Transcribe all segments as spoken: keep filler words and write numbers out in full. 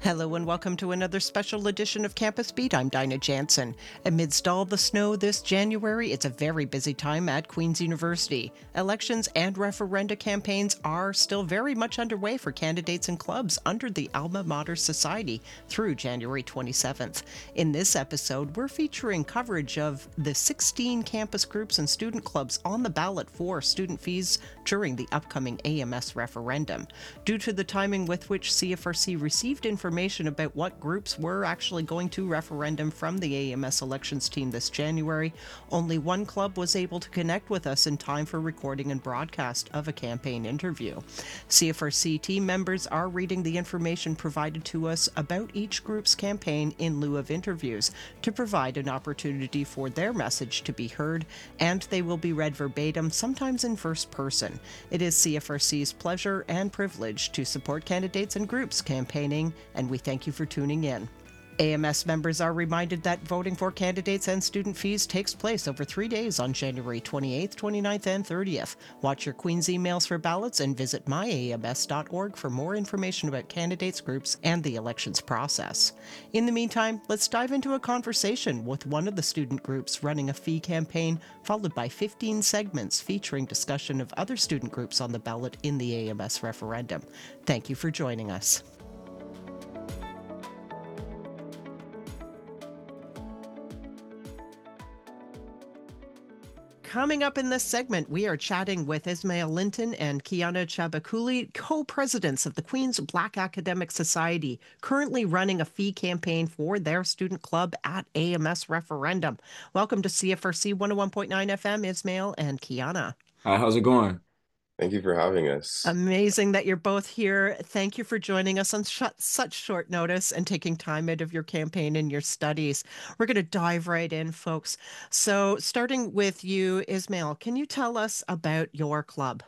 Hello and welcome to another special edition of Campus Beat. I'm Dinah Jansen. Amidst all the snow this January, it's a very busy time at Queen's University. Elections and referenda campaigns are still very much underway for candidates and clubs under the Alma Mater Society through January twenty-seventh. In this episode, we're featuring coverage of the sixteen campus groups and student clubs on the ballot for student fees during the upcoming A M S referendum. Due to the timing with which C F R C received information about what groups were actually going to referendum from the A M S elections team this January, only one club was able to connect with us in time for recording and broadcast of a campaign interview. C F R C team members are reading the information provided to us about each group's campaign in lieu of interviews to provide an opportunity for their message to be heard, and they will be read verbatim, sometimes in first person. It is C F R C's pleasure and privilege to support candidates and groups campaigning, and we thank you for tuning in. A M S members are reminded that voting for candidates and student fees takes place over three days on January twenty-eighth, twenty-ninth, and thirtieth. Watch your Queen's emails for ballots and visit my A M S dot org for more information about candidates, groups, and the elections process. In the meantime, let's dive into a conversation with one of the student groups running a fee campaign, followed by fifteen segments featuring discussion of other student groups on the ballot in the A M S referendum. Thank you for joining us. Coming up in this segment, we are chatting with Ismail Linton and Kiana Chabakuli, co-presidents of the Queen's Black Academic Society, currently running a fee campaign for their student club at A M S referendum. Welcome to C F R C one oh one point nine F M, Ismail and Kiana. Hi, how's it going? Thank you for having us. Amazing that you're both here. Thank you for joining us on sh- such short notice and taking time out of your campaign and your studies. We're going to dive right in, folks. So, starting with you, Ismail, can you tell us about your club?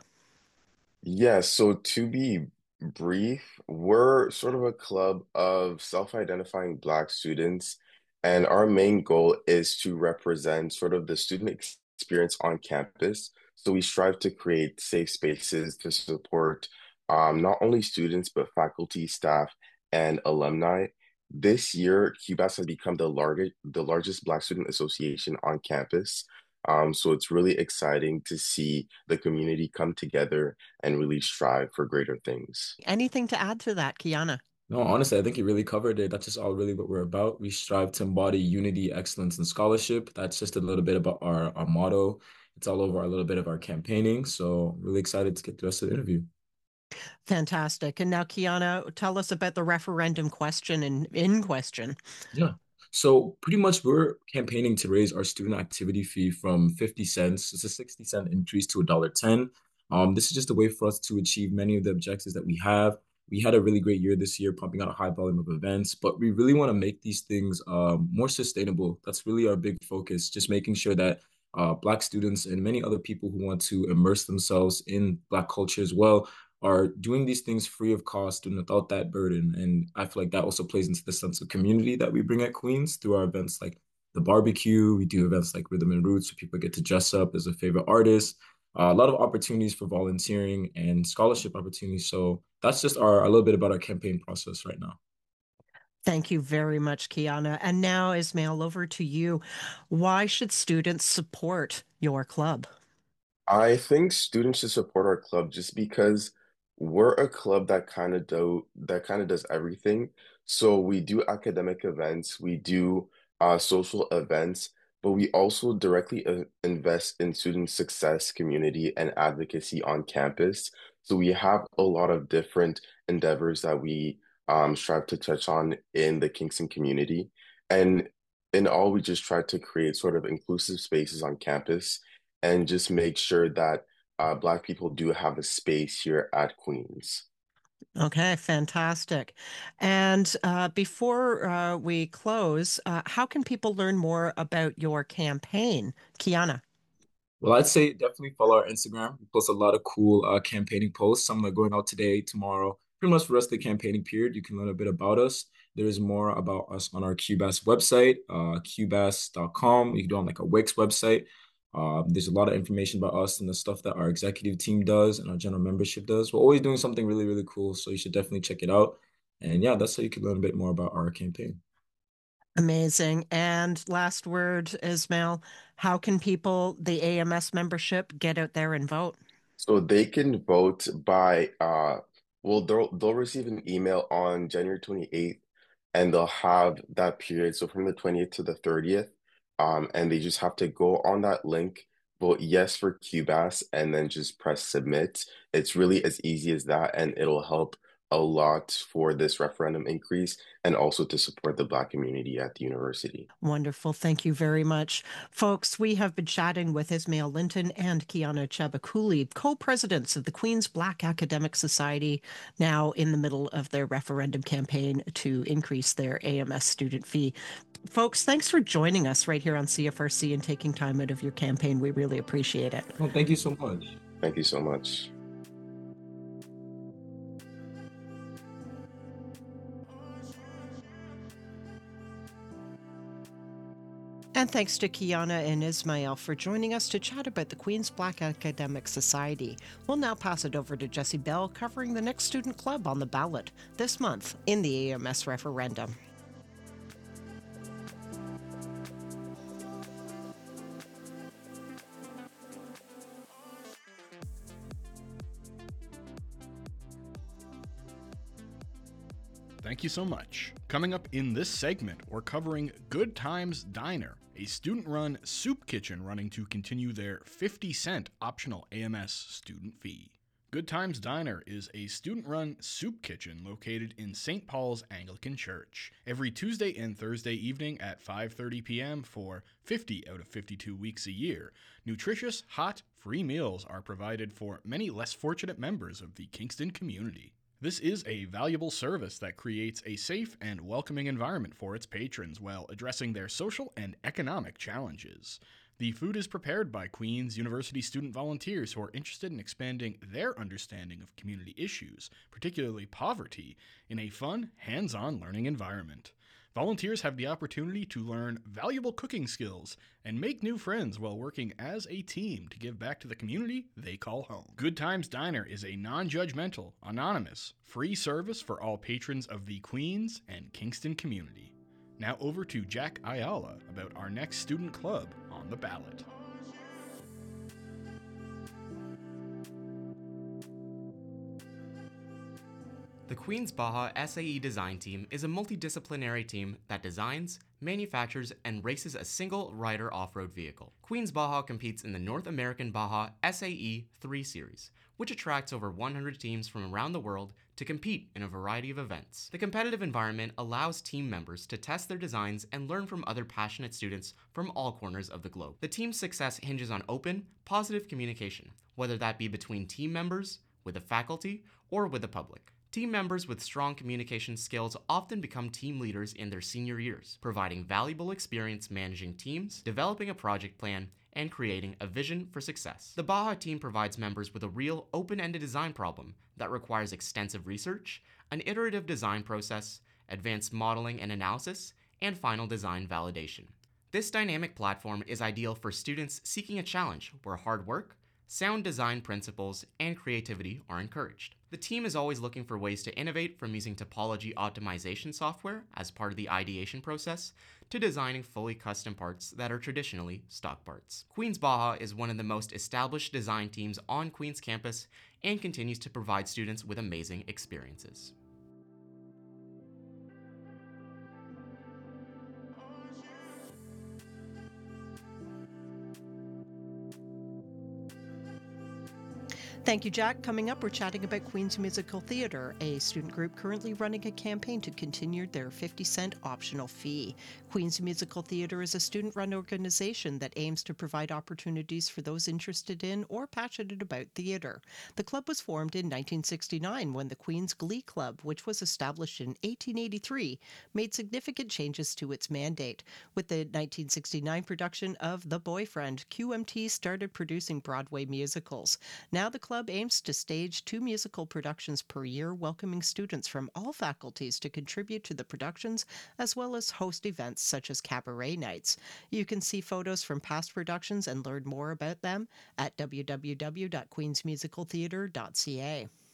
Yeah, so to be brief, we're sort of a club of self-identifying Black students, and our main goal is to represent sort of the student ex- experience on campus. So we strive to create safe spaces to support um, not only students, but faculty, staff, and alumni. This year, Q B A S has become the largest, the largest Black student association on campus. Um, so it's really exciting to see the community come together and really strive for greater things. Anything to add to that, Kiana? No, honestly, I think you really covered it. That's just all really what we're about. We strive to embody unity, excellence, and scholarship. That's just a little bit about our, our motto. It's all over a little bit of our campaigning. So really excited to get the rest of the interview. Fantastic. And now, Kiana, tell us about the referendum question in, in question. Yeah. So pretty much we're campaigning to raise our student activity fee from fifty cents. It's a sixty cent increase to a dollar ten. Um, this is just a way for us to achieve many of the objectives that we have. We had a really great year this year, pumping out a high volume of events, but we really want to make these things um, more sustainable. That's really our big focus, just making sure that uh, Black students and many other people who want to immerse themselves in Black culture as well are doing these things free of cost and without that burden. And I feel like that also plays into the sense of community that we bring at Queens through our events like the barbecue. We do events like Rhythm and Roots where people get to dress up as a favorite artist. Uh, a lot of opportunities for volunteering and scholarship opportunities. So that's just our a little bit about our campaign process right now. Thank you very much, Kiana. And now, Ismail, over to you. Why should students support your club? I think students should support our club just because we're a club that kind of do that kind of does everything. So we do academic events, we do uh, social events, but we also directly uh, invest in student success, community, and advocacy on campus. So we have a lot of different endeavors that we um, strive to touch on in the Kingston community. And in all, we just try to create sort of inclusive spaces on campus and just make sure that uh, Black people do have a space here at Queens. Okay, fantastic. And uh, before uh, we close, uh, how can people learn more about your campaign? Kiana. Well, I'd say definitely follow our Instagram. We post a lot of cool uh, campaigning posts. Some are going out today, tomorrow, pretty much for the rest of the campaigning period. You can learn a bit about us. There is more about us on our Q B A S website, uh, Q B A S dot com. You can do it on like a Wix website. Um, there's a lot of information about us and the stuff that our executive team does and our general membership does. We're always doing something really, really cool. So you should definitely check it out. And yeah, that's how you can learn a bit more about our campaign. Amazing. And last word, Ismail, how can people, the A M S membership, get out there and vote? So they can vote by uh well they'll they'll receive an email on January twenty-eighth and they'll have that period. So from the twentieth to the thirtieth. Um and they just have to go on that link, vote yes for Q B A S, and then just press submit. It's really as easy as that, and it'll help a lot for this referendum increase and also to support the Black community at the university. Wonderful. Thank you very much. Folks, we have been chatting with Ismail Linton and Kiana Chabakuli, co-presidents of the Queen's Black Academic Society, now in the middle of their referendum campaign to increase their A M S student fee. Folks, thanks for joining us right here on C F R C and taking time out of your campaign. We really appreciate it. Well, thank you so much. Thank you so much. And thanks to Kiana and Ismail for joining us to chat about the Queen's Black Academic Society. We'll now pass it over to Jesse Bell, covering the next student club on the ballot this month in the A M S referendum. Thank you so much. Coming up in this segment, we're covering Good Times Diner, a student-run soup kitchen running to continue their fifty cent optional A M S student fee. Good Times Diner is a student-run soup kitchen located in Saint Paul's Anglican Church. Every Tuesday and Thursday evening at five thirty p.m. for fifty out of fifty-two weeks a year, nutritious, hot, free meals are provided for many less fortunate members of the Kingston community. This is a valuable service that creates a safe and welcoming environment for its patrons while addressing their social and economic challenges. The food is prepared by Queen's University student volunteers who are interested in expanding their understanding of community issues, particularly poverty, in a fun, hands-on learning environment. Volunteers have the opportunity to learn valuable cooking skills and make new friends while working as a team to give back to the community they call home. Good Times Diner is a non-judgmental, anonymous, free service for all patrons of the Queens and Kingston community. Now over to Jack Ayala about our next student club on the ballot. The Queen's Baja S A E Design Team is a multidisciplinary team that designs, manufactures, and races a single rider off-road vehicle. Queen's Baja competes in the North American Baja S A E three Series, which attracts over one hundred teams from around the world to compete in a variety of events. The competitive environment allows team members to test their designs and learn from other passionate students from all corners of the globe. The team's success hinges on open, positive communication, whether that be between team members, with the faculty, or with the public. Team members with strong communication skills often become team leaders in their senior years, providing valuable experience managing teams, developing a project plan, and creating a vision for success. The Baja team provides members with a real open-ended design problem that requires extensive research, an iterative design process, advanced modeling and analysis, and final design validation. This dynamic platform is ideal for students seeking a challenge where hard work, sound design principles, and creativity are encouraged. The team is always looking for ways to innovate, from using topology optimization software as part of the ideation process to designing fully custom parts that are traditionally stock parts. Queen's Baja is one of the most established design teams on Queen's campus and continues to provide students with amazing experiences. Thank you, Jack. Coming up, we're chatting about Queen's Musical Theatre, a student group currently running a campaign to continue their fifty cent optional fee. Queen's Musical Theatre is a student-run organization that aims to provide opportunities for those interested in or passionate about theatre. The club was formed in nineteen sixty-nine when the Queen's Glee Club, which was established in eighteen eighty-three, made significant changes to its mandate. With the nineteen sixty-nine production of The Boyfriend, Q M T started producing Broadway musicals. Now the club aims to stage two musical productions per year, welcoming students from all faculties to contribute to the productions, as well as host events such as cabaret nights. You can see photos from past productions and learn more about them at w w w dot queens musical theatre dot c a.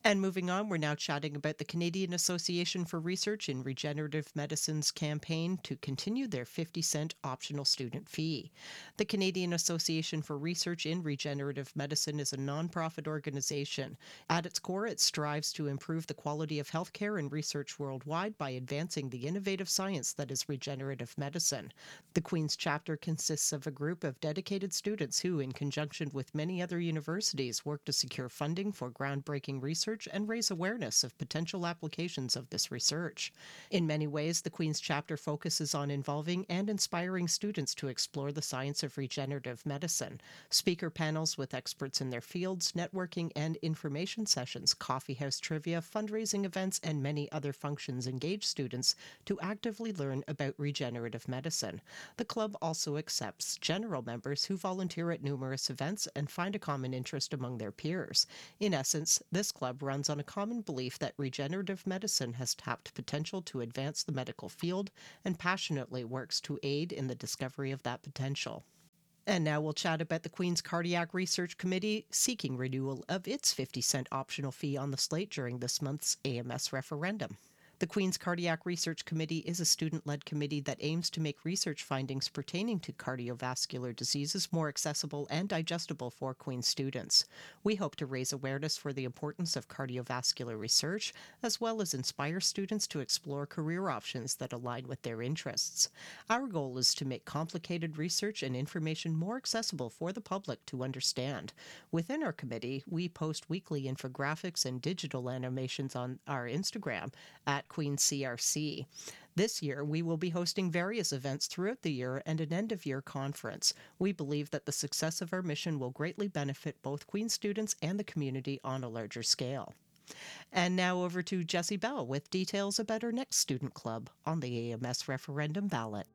And moving on, we're now chatting about the Canadian Association for Research in Regenerative Medicine's campaign to continue their fifty cent optional student fee. The Canadian Association for Research in Regenerative Medicine is a nonprofit organization. At its core, it strives to improve the quality of healthcare and research worldwide by advancing the innovative science that is regenerative medicine. The Queen's chapter consists of a group of dedicated students who, in conjunction with many other universities, work to secure funding for groundbreaking research and raise awareness of potential applications of this research. In many ways, the Queen's chapter focuses on involving and inspiring students to explore the science of regenerative medicine. Speaker panels with experts in their fields, networking and information sessions, coffeehouse trivia, fundraising events, and many other functions engage students to actively learn about regenerative medicine. The club also accepts general members who volunteer at numerous events and find a common interest among their peers. In essence, this club runs on a common belief that regenerative medicine has tapped potential to advance the medical field and passionately works to aid in the discovery of that potential. And now we'll chat about the Queen's Cardiac Research Committee seeking renewal of its fifty cent optional fee on the slate during this month's A M S referendum. The Queen's Cardiac Research Committee is a student-led committee that aims to make research findings pertaining to cardiovascular diseases more accessible and digestible for Queen students. We hope to raise awareness for the importance of cardiovascular research, as well as inspire students to explore career options that align with their interests. Our goal is to make complicated research and information more accessible for the public to understand. Within our committee, we post weekly infographics and digital animations on our Instagram at Queen C R C. This year, we will be hosting various events throughout the year and an end-of-year conference. We believe that the success of our mission will greatly benefit both Queen students and the community on a larger scale. And now over to Jessie Bell with details about our next student club on the A M S referendum ballot.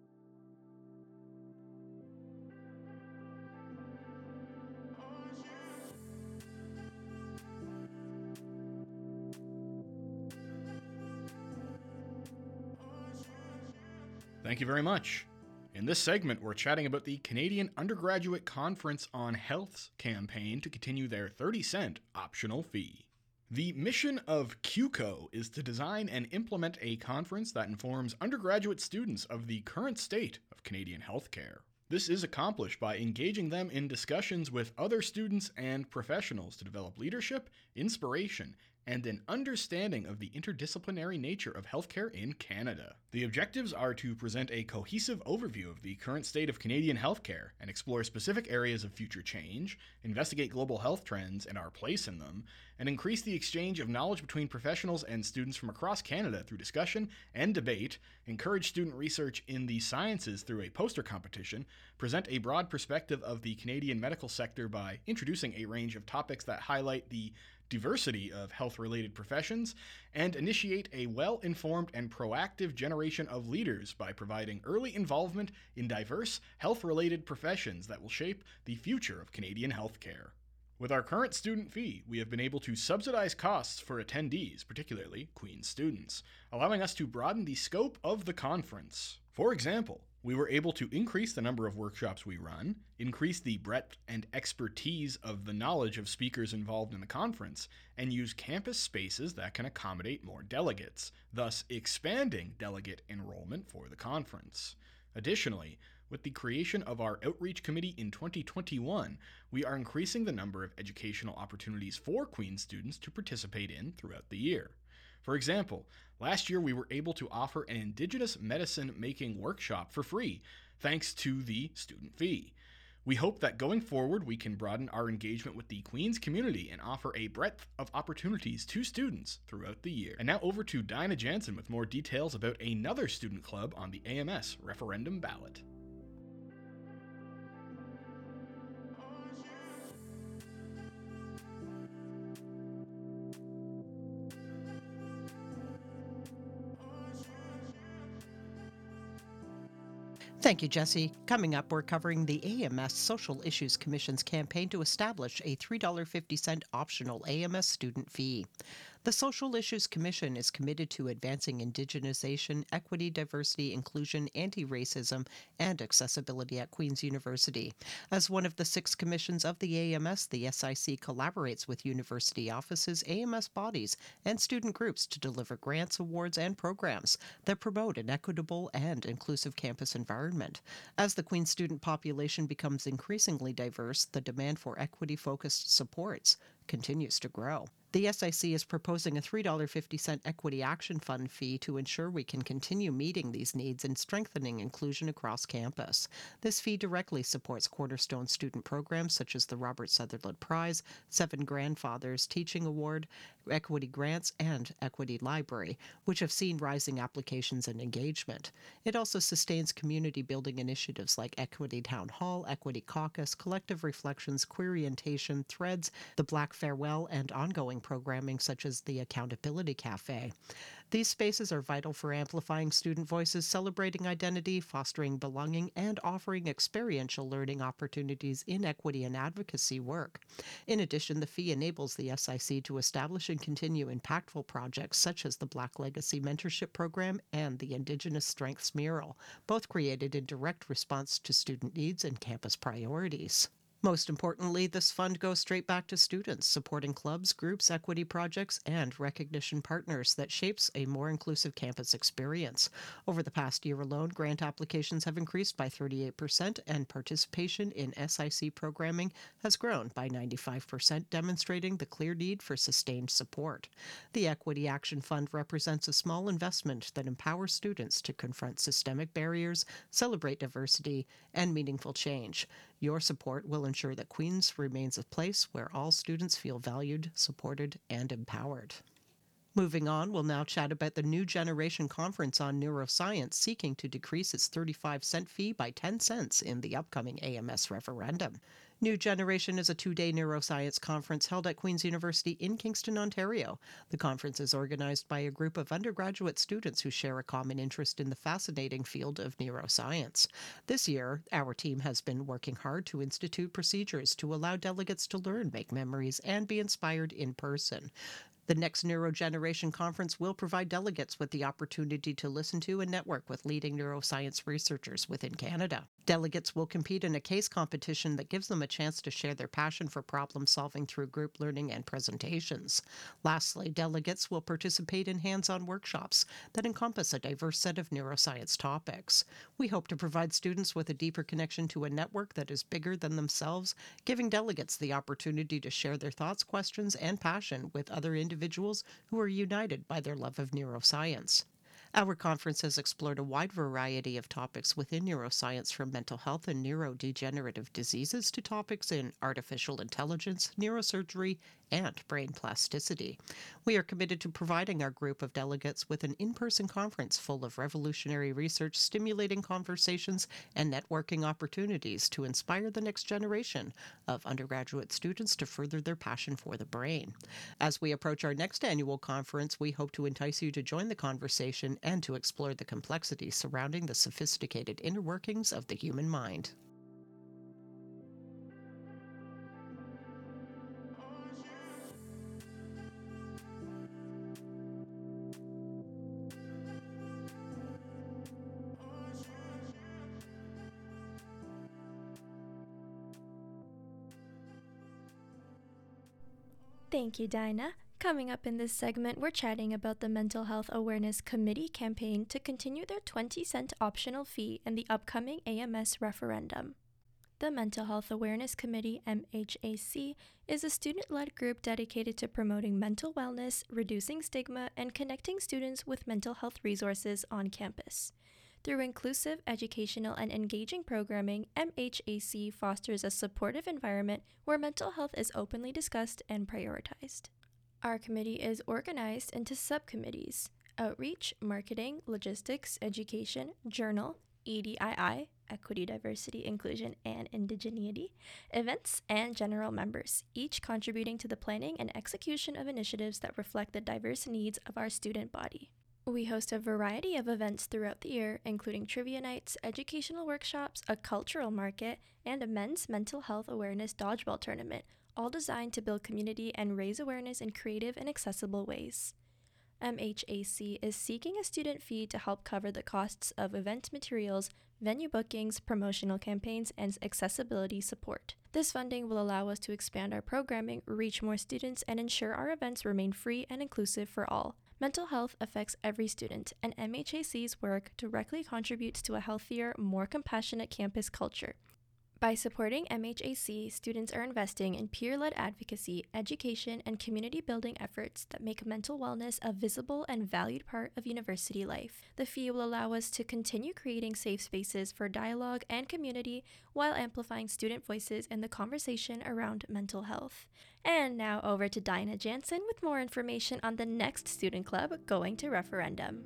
Thank you very much. In this segment, we're chatting about the Canadian Undergraduate Conference on Health's campaign to continue their thirty cent optional fee. The mission of Q C O is to design and implement a conference that informs undergraduate students of the current state of Canadian healthcare. This is accomplished by engaging them in discussions with other students and professionals to develop leadership, inspiration, and an understanding of the interdisciplinary nature of healthcare in Canada. The objectives are to present a cohesive overview of the current state of Canadian healthcare and explore specific areas of future change, investigate global health trends and our place in them, and increase the exchange of knowledge between professionals and students from across Canada through discussion and debate, encourage student research in the sciences through a poster competition, present a broad perspective of the Canadian medical sector by introducing a range of topics that highlight the diversity of health-related professions, and initiate a well-informed and proactive generation of leaders by providing early involvement in diverse health-related professions that will shape the future of Canadian healthcare. With our current student fee, we have been able to subsidize costs for attendees, particularly Queen's students, allowing us to broaden the scope of the conference. For example, we were able to increase the number of workshops we run, increase the breadth and expertise of the knowledge of speakers involved in the conference, and use campus spaces that can accommodate more delegates, thus expanding delegate enrollment for the conference. Additionally, with the creation of our Outreach Committee in twenty twenty-one, we are increasing the number of educational opportunities for Queen students to participate in throughout the year. For example, last year we were able to offer an Indigenous medicine making workshop for free, thanks to the student fee. We hope that going forward we can broaden our engagement with the Queen's community and offer a breadth of opportunities to students throughout the year. And now over to Dinah Jansen with more details about another student club on the A M S referendum ballot. Thank you, Jesse. Coming up, we're covering the A M S Social Issues Commission's campaign to establish a three dollars and fifty cents optional A M S student fee. The Social Issues Commission is committed to advancing indigenization, equity, diversity, inclusion, anti-racism, and accessibility at Queen's University. As one of the six commissions of the A M S, the S I C collaborates with university offices, A M S bodies, and student groups to deliver grants, awards, and programs that promote an equitable and inclusive campus environment. As the Queen's student population becomes increasingly diverse, the demand for equity-focused supports continues to grow. The S I C is proposing a three dollars and fifty cents Equity Action Fund fee to ensure we can continue meeting these needs and strengthening inclusion across campus. This fee directly supports cornerstone student programs such as the Robert Sutherland Prize, Seven Grandfathers Teaching Award, Equity Grants, and Equity Library, which have seen rising applications and engagement. It also sustains community-building initiatives like Equity Town Hall, Equity Caucus, Collective Reflections, Queerientation, Threads, the Black Farewell, and ongoing programming such as the Accountability Cafe. These spaces are vital for amplifying student voices, celebrating identity, fostering belonging, and offering experiential learning opportunities in equity and advocacy work. In addition, the fee enables the S I C to establish and continue impactful projects such as the Black Legacy Mentorship Program and the Indigenous Strengths Mural, both created in direct response to student needs and campus priorities. Most importantly, this fund goes straight back to students, supporting clubs, groups, equity projects, and recognition partners that shapes a more inclusive campus experience. Over the past year alone, grant applications have increased by thirty-eight percent, and participation in S I C programming has grown by ninety-five percent, demonstrating the clear need for sustained support. The Equity Action Fund represents a small investment that empowers students to confront systemic barriers, celebrate diversity, and meaningful change. Your support will ensure that Queen's remains a place where all students feel valued, supported, and empowered. Moving on, we'll now chat about the New Generation Conference on Neuroscience seeking to decrease its thirty-five cent fee by ten cents in the upcoming A M S referendum. New Generation is a two-day neuroscience conference held at Queen's University in Kingston, Ontario. The conference is organized by a group of undergraduate students who share a common interest in the fascinating field of neuroscience. This year, our team has been working hard to institute procedures to allow delegates to learn, make memories, and be inspired in person. The next Neurogeneration Conference will provide delegates with the opportunity to listen to and network with leading neuroscience researchers within Canada. Delegates will compete in a case competition that gives them a chance to share their passion for problem solving through group learning and presentations. Lastly, delegates will participate in hands-on workshops that encompass a diverse set of neuroscience topics. We hope to provide students with a deeper connection to a network that is bigger than themselves, giving delegates the opportunity to share their thoughts, questions, and passion with other individuals who are united by their love of neuroscience. Our conference has explored a wide variety of topics within neuroscience, from mental health and neurodegenerative diseases to topics in artificial intelligence, neurosurgery, and brain plasticity. We are committed to providing our group of delegates with an in-person conference full of revolutionary research, stimulating conversations, and networking opportunities to inspire the next generation of undergraduate students to further their passion for the brain. As we approach our next annual conference, we hope to entice you to join the conversation and to explore the complexities surrounding the sophisticated inner workings of the human mind. Thank you, Dinah. Coming up in this segment, we're chatting about the Mental Health Awareness Committee campaign to continue their twenty cent optional fee in the upcoming A M S referendum. The Mental Health Awareness Committee, M H A C, is a student-led group dedicated to promoting mental wellness, reducing stigma, and connecting students with mental health resources on campus. Through inclusive, educational, and engaging programming, M H A C fosters a supportive environment where mental health is openly discussed and prioritized. Our committee is organized into subcommittees: Outreach, Marketing, Logistics, Education, Journal, E D I I, Equity, Diversity, Inclusion, and Indigeneity, Events, and General Members, each contributing to the planning and execution of initiatives that reflect the diverse needs of our student body. We host a variety of events throughout the year, including trivia nights, educational workshops, a cultural market, and a men's mental health awareness dodgeball tournament, all designed to build community and raise awareness in creative and accessible ways. M H A C is seeking a student fee to help cover the costs of event materials, venue bookings, promotional campaigns, and accessibility support. This funding will allow us to expand our programming, reach more students, and ensure our events remain free and inclusive for all. Mental health affects every student, and M H A C's work directly contributes to a healthier, more compassionate campus culture. By supporting M H A C, students are investing in peer-led advocacy, education, and community-building efforts that make mental wellness a visible and valued part of university life. The fee will allow us to continue creating safe spaces for dialogue and community while amplifying student voices in the conversation around mental health. And now over to Dinah Jansen with more information on the next student club going to referendum.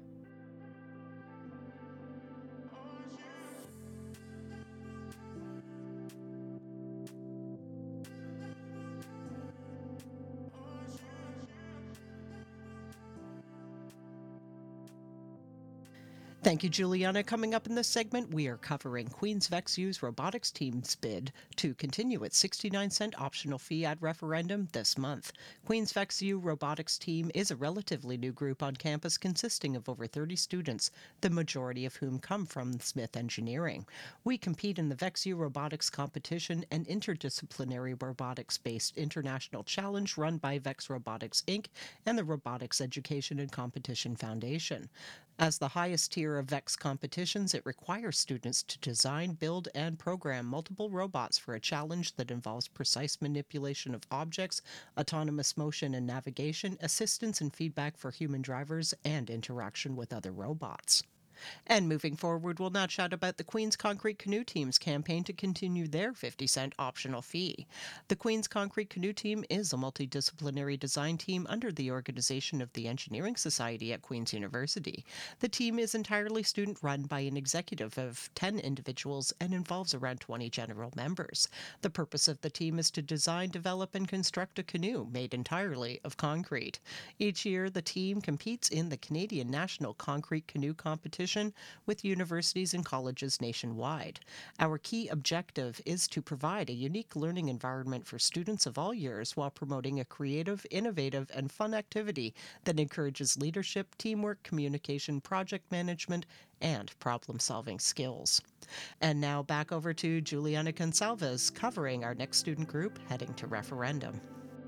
Thank you, Juliana. Coming up in this segment, we are covering Queen's VexU's robotics team's bid to continue its sixty-nine cent optional fee ad referendum this month. Queen's VexU robotics team is a relatively new group on campus consisting of over thirty students, the majority of whom come from Smith Engineering. We compete in the VexU Robotics Competition, an interdisciplinary robotics-based international challenge run by Vex Robotics, Incorporated and the Robotics Education and Competition Foundation. As the highest tier of VEX competitions, it requires students to design, build, and program multiple robots for a challenge that involves precise manipulation of objects, autonomous motion and navigation, assistance and feedback for human drivers, and interaction with other robots. And moving forward, we'll now chat about the Queen's Concrete Canoe Team's campaign to continue their fifty cent optional fee. The Queen's Concrete Canoe Team is a multidisciplinary design team under the organization of the Engineering Society at Queen's University. The team is entirely student-run by an executive of ten individuals and involves around twenty general members. The purpose of the team is to design, develop, and construct a canoe made entirely of concrete. Each year, the team competes in the Canadian National Concrete Canoe Competition with universities and colleges nationwide. Our key objective is to provide a unique learning environment for students of all years while promoting a creative, innovative, and fun activity that encourages leadership, teamwork, communication, project management, and problem-solving skills. And now back over to Juliana Gonsalves covering our next student group heading to referendum.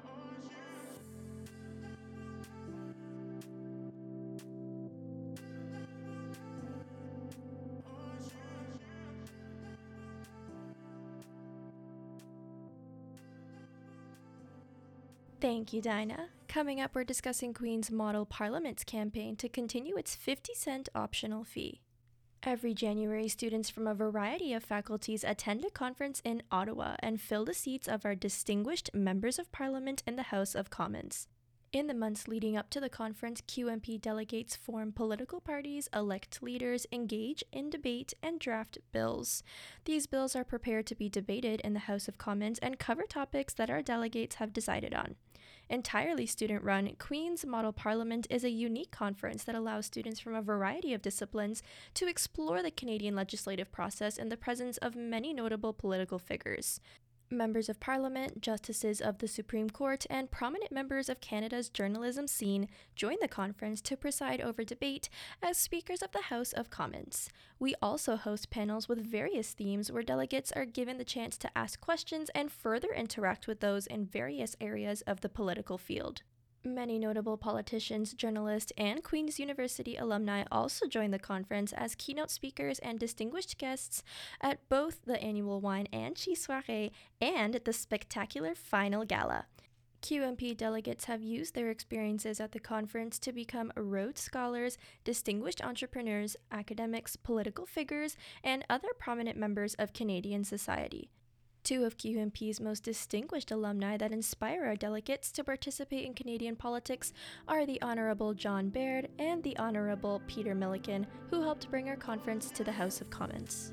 Thank you, Dinah. Coming up, we're discussing Queen's Model Parliaments campaign to continue its fifty cent optional fee. Every January, students from a variety of faculties attend a conference in Ottawa and fill the seats of our distinguished members of Parliament in the House of Commons. In the months leading up to the conference, Q M P delegates form political parties, elect leaders, engage in debate, and draft bills. These bills are prepared to be debated in the House of Commons and cover topics that our delegates have decided on. Entirely student-run, Queen's Model Parliament is a unique conference that allows students from a variety of disciplines to explore the Canadian legislative process in the presence of many notable political figures. Members of Parliament, justices of the Supreme Court, and prominent members of Canada's journalism scene join the conference to preside over debate as speakers of the House of Commons. We also host panels with various themes where delegates are given the chance to ask questions and further interact with those in various areas of the political field. Many notable politicians, journalists, and Queen's University alumni also join the conference as keynote speakers and distinguished guests at both the annual Wine and Cheese Soirée and the spectacular Final Gala. Q M P delegates have used their experiences at the conference to become Rhodes Scholars, distinguished entrepreneurs, academics, political figures, and other prominent members of Canadian society. Two of Q M P's most distinguished alumni that inspire our delegates to participate in Canadian politics are the Honourable John Baird and the Honourable Peter Milliken, who helped bring our conference to the House of Commons.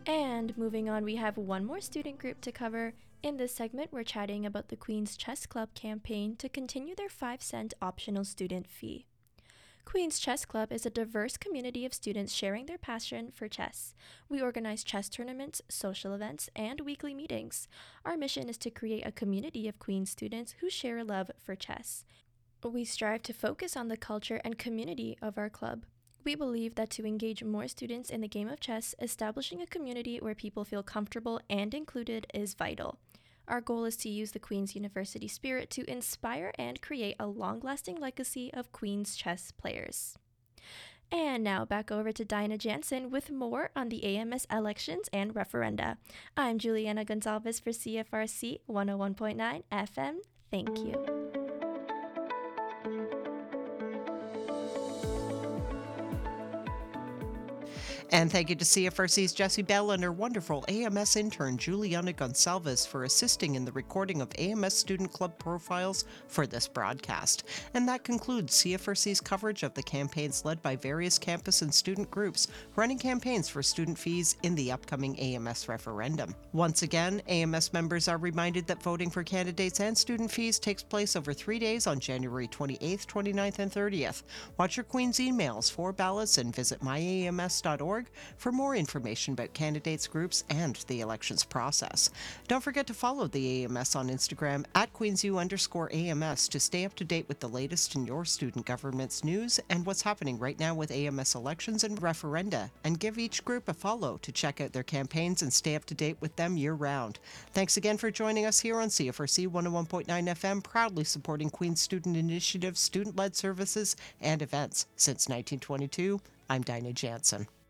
And moving on, we have one more student group to cover. In this segment, we're chatting about the Queen's Chess Club campaign to continue their five cent optional student fee. Queen's Chess Club is a diverse community of students sharing their passion for chess. We organize chess tournaments, social events, and weekly meetings. Our mission is to create a community of Queen's students who share a love for chess. We strive to focus on the culture and community of our club. We believe that to engage more students in the game of chess, establishing a community where people feel comfortable and included is vital. Our goal is to use the Queen's University spirit to inspire and create a long-lasting legacy of Queen's chess players. And now back over to Dinah Jansen with more on the A M S elections and referenda. I'm Juliana Gonzalez for C F R C one oh one point nine F M. Thank you. And thank you to C F R C's Jessie Bell and her wonderful A M S intern Juliana Gonsalves for assisting in the recording of A M S Student Club profiles for this broadcast. And that concludes C F R C's coverage of the campaigns led by various campus and student groups running campaigns for student fees in the upcoming A M S referendum. Once again, A M S members are reminded that voting for candidates and student fees takes place over three days on January twenty-eighth, twenty-ninth, and thirtieth. Watch your Queen's emails for ballots and visit my A M S dot org for more information about candidates, groups, and the elections process. Don't forget to follow the A M S on Instagram at QueensU underscore AMS to stay up to date with the latest in your student government's news and what's happening right now with A M S elections and referenda, and give each group a follow to check out their campaigns and stay up to date with them year-round. Thanks again for joining us here on C F R C one oh one point nine F M, proudly supporting Queen's Student Initiative, student-led services, and events since nineteen twenty-two. I'm Dinah Jansen.